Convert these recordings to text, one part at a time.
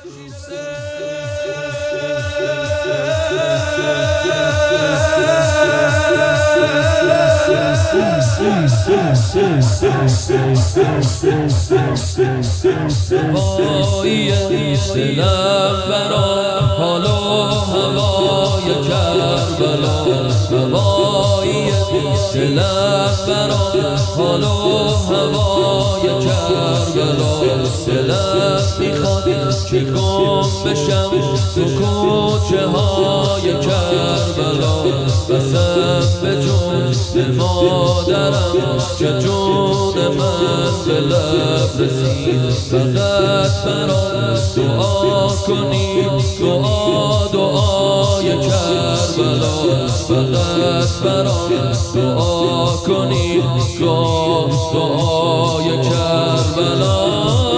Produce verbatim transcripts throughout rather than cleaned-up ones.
وای دلم برا حال و هوای کربلا، وای دلم برا حال و هوای کربلا. دلم میخواد که گم بشم تو کوچه های کربلا، قسم به جون مادرم که جون من به لب رسید. فقط برام دعا کنی، دعا دعای کربلا. فقط برام دعا کنی، دعا دعای کربلا.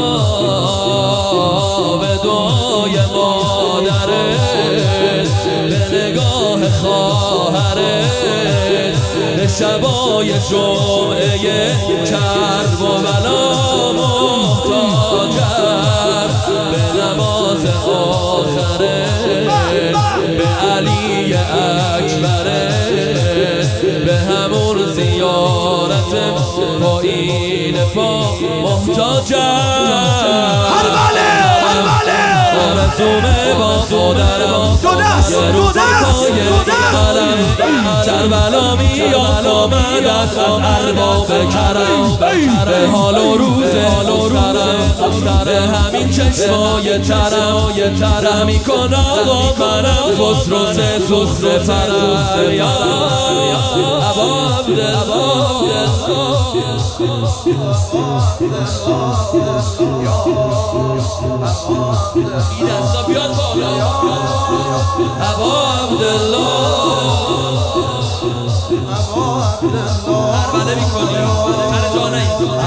به دعای مادرت، به نگاه خواهرت، به شبای جمعه کرب و بلا محتاجم. به نماز آخرت، به علی اکبرت، به همون زیارت پایین پا محتاجم. آرزومه با مادرم یه روزی پای قلم کربلا میاد آمد از ارباب کرم. به حال و روز دخترم، به همین چشمای ترم رحمی کن آقا منم خسرو سه خسرو ترم. یا ابا عبدالله این دستا بیاد بالا. ابا عبدالله عربله میکنی سر جانه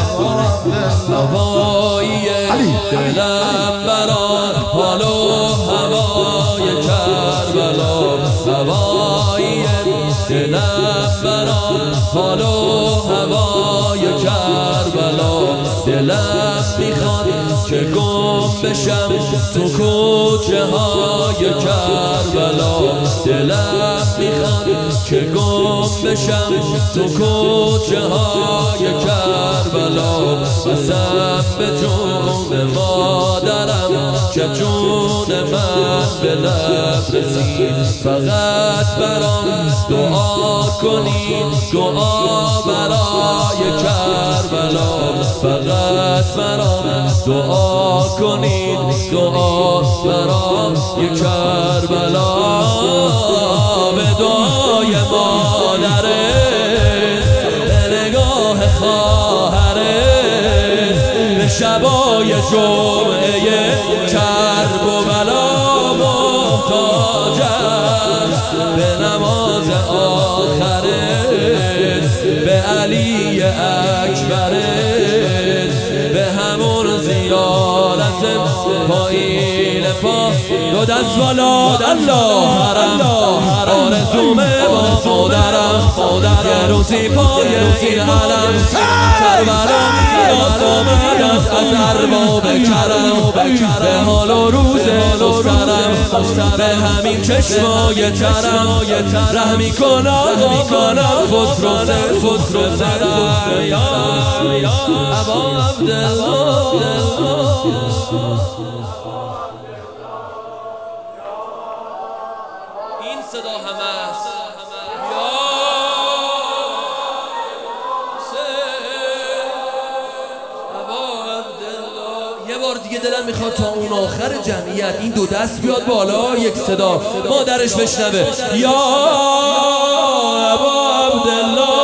وای دلم برا حال و هوای کربلا. وای دلم برا حال و هوای کربلا. دلم میخواد که گم بشم تو کوچه های کربلا. دلم میخواد که گم بشم تو کوچه های کربلا. قسم به جون مادرم که جون من به لب رسید. فقط برام دعا کنی، دعا برای کربلا. فقط برام دعا کنی، دعا برای کربلا. به دعای مادرت، به نگاه خواهرت، به شبای جمعه کرب و بلا محتاجم. به نماز آخرت، به علی اکبرت، به همون زیارت پایین پا دو دست بالا. الله حرم آرزومه با مادرم یه روزی پای این علم کربلا میاد آمد از ارباب کرم. به حال و روز دخترم، به همین چشمای ترم رحمی کن آقا منم خسرو سه خسرو ترم. یا ابا عبدالله این صدا همه است. یه بار دیگه دلم میخواد تا اون آخر جمعیت این دو دست بیاد بالا، یک صدا مادرش بشنوه. یا ابا عبدالله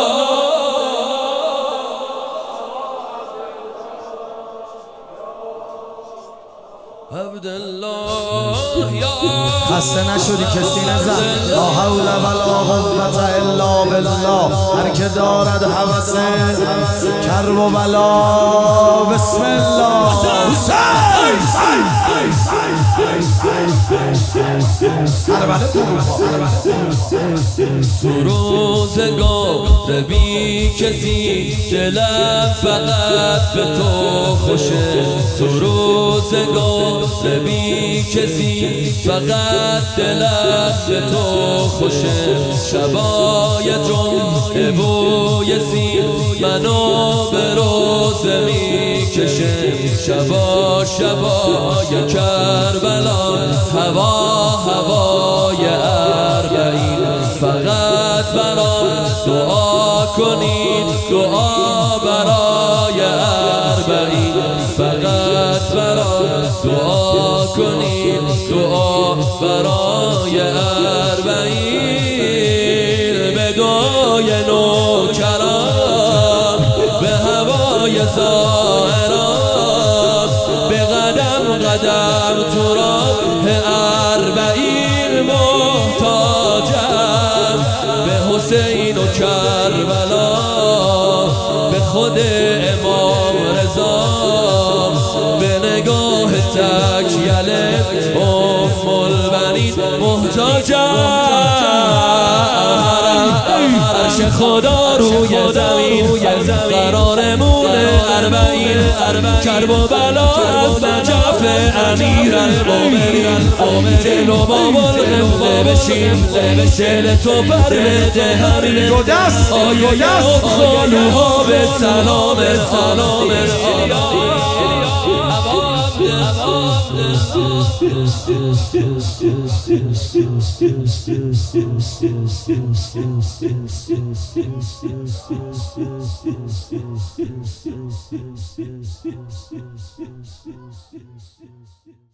عبدالله. یا خسته نشدی کسی نزن. لا حول ولا قوة الا بالله. هر که دارد هوس کرب و بلا، بسم الله. تو روزگار بی کسی دلم فقط به تو خوشه، تو روزگار بی کسی فقط دلم به تو خوشه. شبای جمعه بوی سیر منو به روزه میکشه، شبا شبای کربلا هوا هوای اربعین. فقط برام دعا کنید، دعا برای اربعین. فقط برام دعا کنید، دعا برای اربعین. به دعای نوکران، به هوای زائران، به قدم قدم تو راه اربعین محتاجم. به حسین و کربلا، به خود امام رضا، به نگاه تکیل ام البنین محتاجم. عرش خدا روی زمین قرارمونه اربعین. کرب و بلا از نجف امیر المومنین. دل و بابا غمه بشیم، دل تو پرده همین. آیه خالوها به سلام سلام آباد